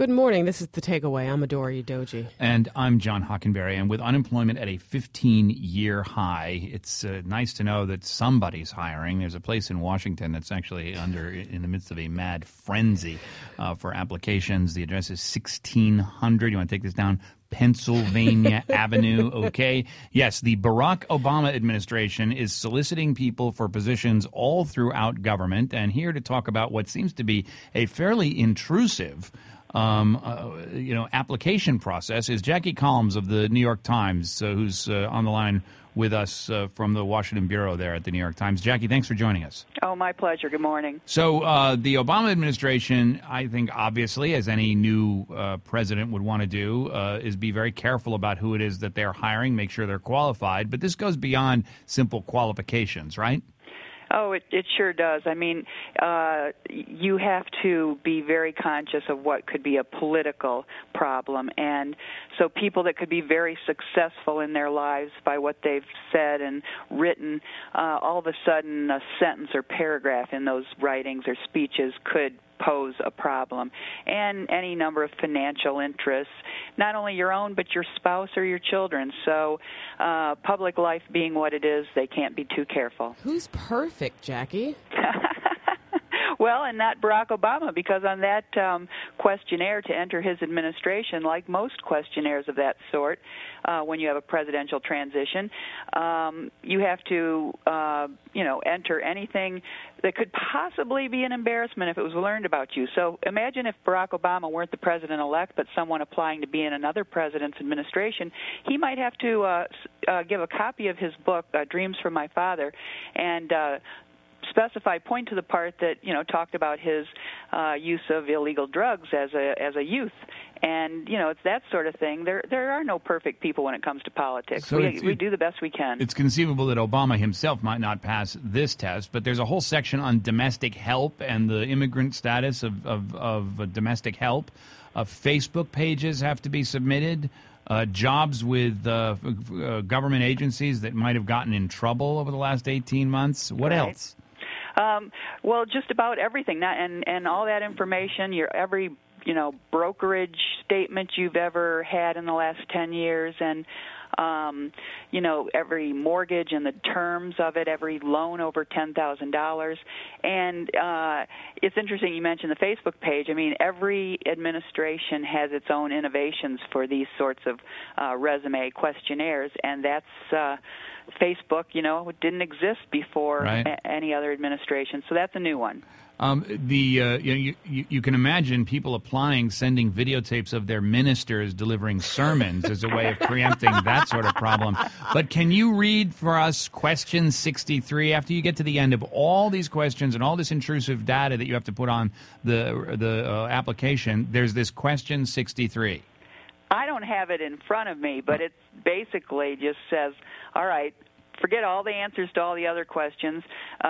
Good morning. This is The Takeaway. I'm Adora Udoji. And I'm John Hockenberry. And with unemployment at a 15-year high, it's nice to know that somebody's hiring. There's a place in Washington that's actually in the midst of a mad frenzy for applications. The address is 1600. You want to take this down? Pennsylvania Avenue, okay? Yes, the Barack Obama administration is soliciting people for positions all throughout government. And here to talk about what seems to be a fairly intrusive application process is Jackie Collins of the New York Times, who's on the line with us from the Washington Bureau there at the New York Times. Jackie, thanks for joining us. Oh, my pleasure. Good morning. So the Obama administration, I think, obviously, as any new president would want to do, is be very careful about who it is that they're hiring, make sure they're qualified. But this goes beyond simple qualifications, right? Oh, it sure does. I mean, you have to be very conscious of what could be a political problem. And so people that could be very successful in their lives by what they've said and written, all of a sudden a sentence or paragraph in those writings or speeches could pose a problem, and any number of financial interests, not only your own but your spouse or your children. So public life being what it is, they can't be too careful. Who's perfect, Jackie? Well, and not Barack Obama, because on that questionnaire to enter his administration, like most questionnaires of that sort, when you have a presidential transition, you have to, enter anything that could possibly be an embarrassment if it was learned about you. So imagine if Barack Obama weren't the president-elect, but someone applying to be in another president's administration. He might have to give a copy of his book, Dreams from My Father, and point to the part that talked about his use of illegal drugs as a youth, and it's that sort of thing. There are no perfect people when it comes to politics. So we do the best we can. It's conceivable that Obama himself might not pass this test, but there's a whole section on domestic help and the immigrant status of domestic help. Facebook pages have to be submitted. Jobs with government agencies that might have gotten in trouble over the last 18 months. What else? Well, just about everything, and all that information, every brokerage statement you've ever had in the last 10 years, and every mortgage and the terms of it, every loan over $10,000. And it's interesting you mentioned the Facebook page. I mean, every administration has its own innovations for these sorts of resume questionnaires, and that's Facebook, didn't exist before any other administration. So that's a new one. You can imagine people applying, sending videotapes of their ministers delivering sermons as a way of preempting that sort of problem. But can you read for us question 63 after you get to the end of all these questions and all this intrusive data that you have to put on the application? There's this question 63. I don't have it in front of me, but it basically just says, all right, forget all the answers to all the other questions.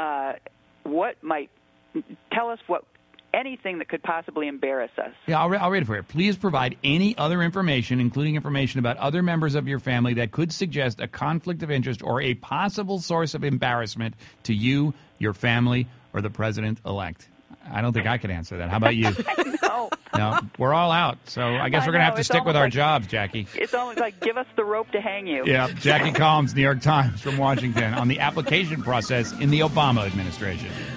Tell us anything that could possibly embarrass us. Yeah, I'll read it for you. Please provide any other information, including information about other members of your family that could suggest a conflict of interest or a possible source of embarrassment to you, your family, or the president-elect. I don't think I could answer that. How about you? No, we're all out. So I guess we're going to have to stick with our jobs, Jackie. It's almost like give us the rope to hang you. Yeah, Jackie Collins, New York Times from Washington, on the application process in the Obama administration.